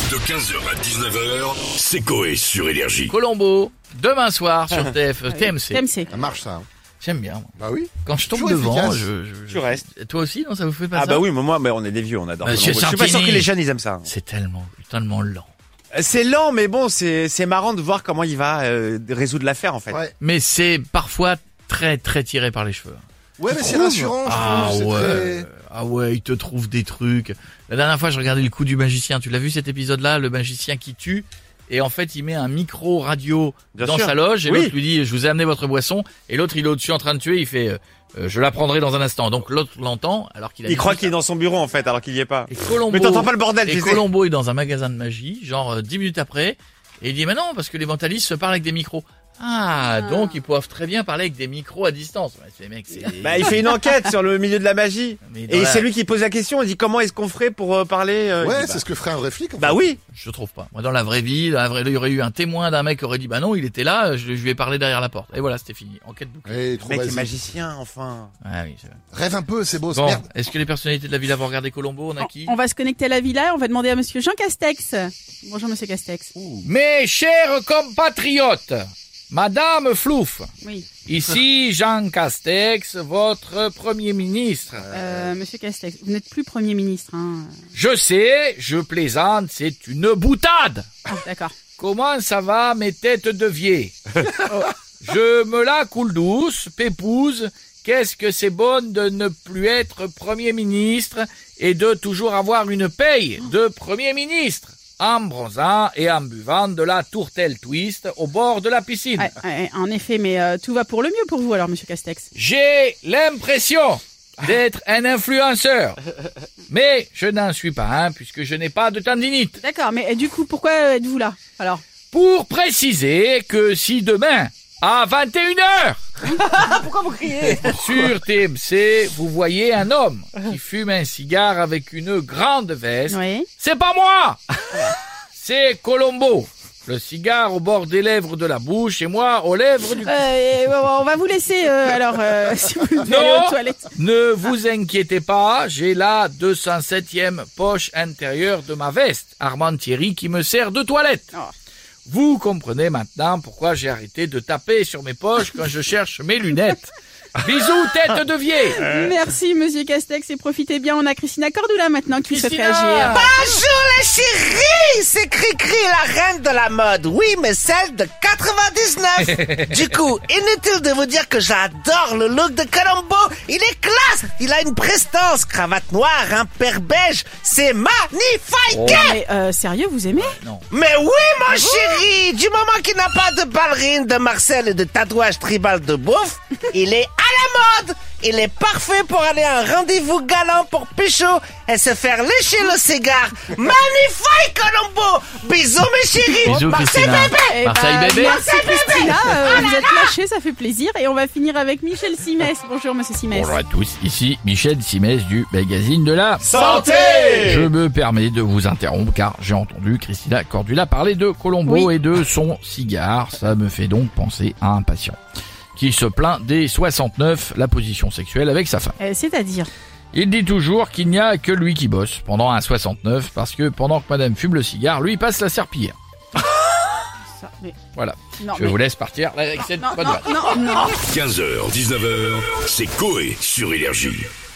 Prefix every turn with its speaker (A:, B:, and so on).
A: De 15h à 19h, c'est Coé sur Énergie.
B: Colombo, demain soir sur TMC.
C: TMC.
D: Ça marche ça. Hein.
B: J'aime bien. Moi.
D: Bah oui.
B: Quand je tombe
D: Toujours
B: devant,
D: efficace.
B: je reste. Toi aussi, non, ça vous fait pas ça?
E: Ah bah oui, mais moi, on est des vieux, on adore.
B: Monsieur
E: Je suis pas sûr
B: Santini.
E: que les jeunes ils aiment ça.
B: C'est tellement lent.
E: C'est lent, mais bon, c'est marrant de voir comment il va résoudre l'affaire en fait.
D: Ouais.
B: Mais c'est parfois très tiré par les cheveux.
D: Ouais, mais c'est rassurant. Je trouve, c'est très-
B: Ah ouais, il te trouve des trucs. La dernière fois, je regardais le coup du magicien. Tu l'as vu cet épisode-là, le magicien qui tue. Et en fait, il met un micro radio
E: Bien
B: dans
E: sûr.
B: sa loge et
E: Oui.
B: l'autre lui dit, je vous ai amené votre boisson. Et l'autre, il est au-dessus en train de tuer. Il fait, je la prendrai dans un instant. Donc l'autre l'entend alors qu'il a
E: Il croit
B: juste
E: qu'il est dans son bureau en fait, alors qu'il y est pas.
B: Et Colombo,
E: Mais t'entends pas le bordel,
B: et
E: tu sais.
B: Colombo est dans un magasin de magie, genre 10 minutes après, et il dit mais non, parce que les mentalistes se parlent avec des micros. Ah, donc ils peuvent très bien parler avec des micros à distance. Ouais, ces mecs, c'est...
E: Bah il fait une enquête sur le milieu de la magie.
B: Mais dans
E: Et
B: la-
E: c'est lui qui pose la question, il dit comment est-ce qu'on ferait pour parler il
D: Ouais,
E: dit,
D: c'est ce que ferait un vrai flic. En
E: bah
D: fait.
E: oui.
B: Je trouve pas. Moi, dans la vraie vie, il y aurait eu un témoin d'un mec qui aurait dit bah non, il était là, je lui ai parlé derrière la porte. Et voilà, c'était fini. Enquête bouclée.
D: Eh, trop
E: Le mec est
D: basique.
E: magicien, enfin.
B: Ah oui, c'est vrai.
D: Rêve un peu, c'est beau.
B: Bon,
D: Merde.
B: est-ce que les personnalités de la ville vont regarder Colombo? On a qui?
C: On va se connecter à la villa et on va demander à monsieur Jean Castex. Bonjour monsieur Castex.
B: Mes chers compatriotes, Madame Flouf,
C: Oui.
B: ici Jean Castex, votre Premier ministre.
C: Monsieur Castex, vous n'êtes plus Premier ministre. Hein.
B: Je sais, je plaisante, c'est une boutade.
C: Ah, d'accord.
B: Comment ça va, mes têtes de vieilles? Je me la coule douce, pépouse. Qu'est-ce que c'est bon de ne plus être Premier ministre et de toujours avoir une paye de Premier ministre, en bronzant et en buvant de la tourtelle twist au bord de la piscine.
C: Ouais, en effet, mais tout va pour le mieux pour vous alors monsieur Castex.
B: J'ai l'impression d'être un influenceur, mais je n'en suis pas un puisque je n'ai pas de tendinite.
C: D'accord, mais du coup, pourquoi êtes-vous là alors?
B: Pour préciser que si demain, à 21h,
E: Pourquoi vous criez?
B: sur TMC, vous voyez un homme qui fume un cigare avec une grande veste,
C: Oui.
B: c'est pas moi! C'est Colombo. Le cigare au bord des lèvres de la bouche et moi aux lèvres du...
C: On va vous laisser alors si vous voulez
B: Non.
C: aller aux toilettes.
B: Ne vous inquiétez pas, j'ai la 207e poche intérieure de ma veste, Armand Thierry, qui me sert de toilette.
C: Oh.
B: Vous comprenez maintenant pourquoi j'ai arrêté de taper sur mes poches quand je cherche mes lunettes. Bisous, tête de vieille.
C: Merci monsieur Castex et profitez bien. On a Christina Cordula maintenant qui se fait
B: Christina.
C: agir.
F: Bonjour les chéris, c'est Cricri, la reine de la mode. Oui, mais celle de 99. Du coup, inutile de vous dire que j'adore le look de Colombo. Il est classe, il a une prestance, cravate noire, un père beige. C'est magnifique.
C: Mais sérieux, vous aimez?
B: Non.
F: Mais oui, mon chéri, du moment qu'il n'a pas de ballerine, de Marcel et de tatouage tribal de bouffe, il est à la mode. Il est parfait pour aller à un rendez-vous galant pour pécho et se faire lécher le cigare. Magnifique, Colombo. Bisous, mes chéris.
B: Bisous,
F: Marseille
B: Christina.
F: bébé.
C: Eh
B: Marseille
C: ben,
B: bébé.
C: Merci Christina, vous êtes lâchés, ça fait plaisir. Et on va finir avec Michel Simès. Bonjour monsieur Simès.
B: Bonjour à tous, ici Michel Simès du magazine de la
E: Santé.
B: Je me permets de vous interrompre car j'ai entendu Christina Cordula parler de Colombo
C: Oui.
B: et de son cigare. Ça me fait donc penser à un patient qui se plaint des 69, la position sexuelle avec sa femme.
C: C'est-à-dire
B: Il dit toujours qu'il n'y a que lui qui bosse pendant un 69 parce que pendant que madame fume le cigare, lui il passe la serpillière.
C: ça, mais...
B: Voilà.
C: Non,
B: Je vous laisse partir avec cette bonne vanne.
C: non.
A: 15h, 19h, c'est Coé sur Énergie.